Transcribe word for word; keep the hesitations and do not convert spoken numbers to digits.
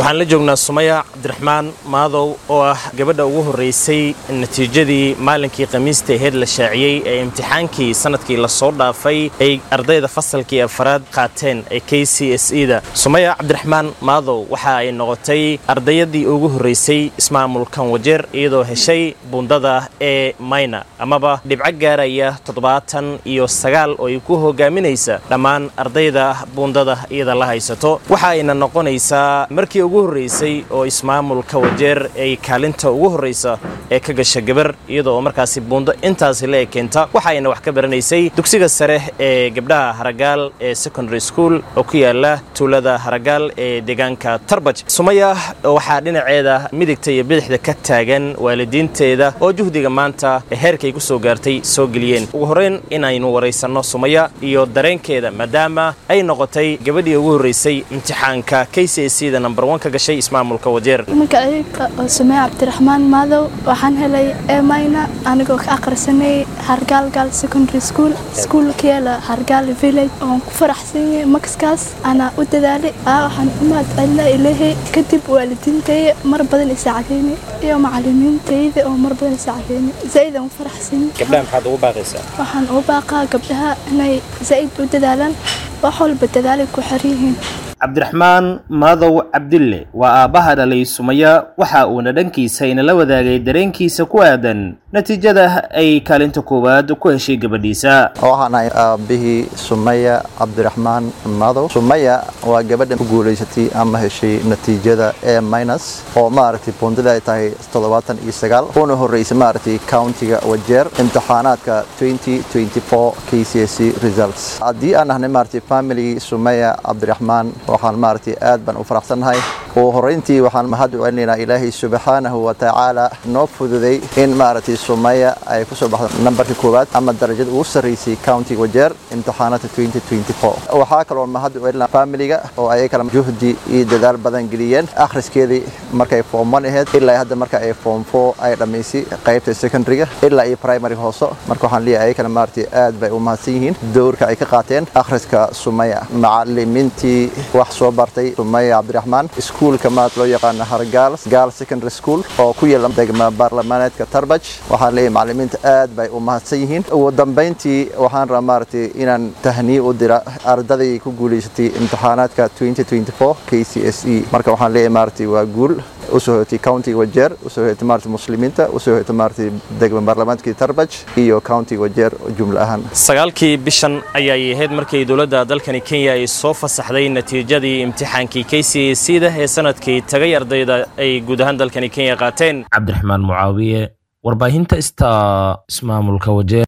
waxaan la joognaa Sumaya Cabdiraxmaan Maadow oo ah gabadha ugu horeysay natiijadii maalinkii Khamiista ahayd la shaaciyay ee imtixaankii sanadkii la soo dhaafay ay ardayda fasalkii afraad qaateen ee K C S E da. Sumaya Cabdiraxmaan Maadow waxa ay noqotay ardayadii ugu horeysay ismaamulkan Wajeer iyadoo heshay bundada ee Mayna amaba dhibco gaaraya toddobaatan iyo sagaal oo ay ku hogaaminaysa dhammaan ardayda bundada iyada la haysato. waxa ayna noqonaysaa markii ugu horeysay oo ismaamulka Wajeer ay kaalinta ugu horeysa ee ka gashay gabar iyadoo markaasi bundo intaas la ekeenta. waxa ayna wax ka baranaysay dugsiga sare ee gabdhaha Haragaal ee secondary school oo ku yaala tuulada Haragaal ee deegaanka Tarbaj. Sumaya waxa dhinaceeda midigta iyo bidixda ka taagan waalidiinteeda oo juhdiga maanta heerkay ku soo gaartay soo galiyeen. ugu horeyn inaynu wareysano Sumaya iyo dareenkeeda maadaama ay noqotay gabadhii ugu horeysay imtixaanka K C S E da number one ka gashay ismaamulka Wajeer. magacayga Sumaya Cabdiraxmaan Maadow waxaan helay Mayna anigoo ka aqrisanay Haragaal Girls Secondary School school kiela Haragaal Village oo ku faraxsanay maxkaas ana u dadaalay waxaan u mahadcelinayaa Ilaahay kadib waalidiintay mar badan isaacadeynay iyo macallimiintayda oo mar badan isaacadeynay zaid aan faraxsanay. gabdhaha maxaad ugu baaqaysaa? waxaan u baaqaa gabdhaha inay zaid u dadaalaan wax walba dadaalay ku xariyihiin. Cabdiraxmaan Maadow Cabdille waa aabaha dhalay Sumaya waxa uu nadhankiisa ina la wadaagay dareenkiisa ku aadan natiijada ay kaalinta koowaad ku heshay gabadhiisa. waxaan ahay aabihii Sumaya Cabdiraxmaan Maadow. Sumaya waa gabadha ku guuleysatay ama heshay natiijada A minus oo maaragtay bundada ay tahay toddobaatan iyo sagaal oo horeysay maaragtay countiga Wajeer imtixaanaadka twenty twenty-four K C S E results. haddii aan ahnay maaragtay family Sumaya Cabdiraxmaan waxaan maartay aad baan u faraxsanahay oo horeyntii waxaan mahad u celinaynaa Ilaahay subhanahu wa ta'ala noo fududay in maartay Sumaya ay ku soo baxdo numberka koowaad ama darajada ugu sareysay county Wajeer imtixaanaadka twenty twenty-four. waxaa kaloo mahad u celinaa familiga oo ay kala juhdi iyo dadaal badan geliyeen akhriskeedii markay form one ahayd ilaa hadda marka ay form four ay dhameysay qaybta secondary-ga ilaa ay primary hoose. marka waxaan leeyahay ay kala maartay aad bay u mahadsan yihiin doorka ay ka qaateen akhriska Sumaya. macallimiintii wax soo bartay Sumaya Cabdiraxmaan iskuulka maad loo yaqaan Haragaal Girls Secondary School oo ku yaala degmada baarlamaaneedka Tarbaj. waxaan leeyahay macallimiinta aad bay u mahadsan yihiin. ugu dambeyntii waxaan rabaa maartay inaan tahniyo u dira ardayda ku guuleysatay imtixaanaadka twenty twenty-four K C S E. marka waxaan leeyahay maartay waa guul u soo hoytay county Wajeer u soo hoytay maartay muslimiinta u soo hoytay maartay degmada baarlamaaneedka Tarbaj iyo county Wajeer jumla ahaan. sagaalkii bishan ayay ahayd markii dawladda dalkani Kenya ay soo fasaxday natiijadii imtixaankii K C S E da ee sanadkii tagay ardayda ay guud ahaan dalkani Kenya qaateen. Cabdiraxmaan Mucaawiye warbaahinta ismaamulka Wajeer.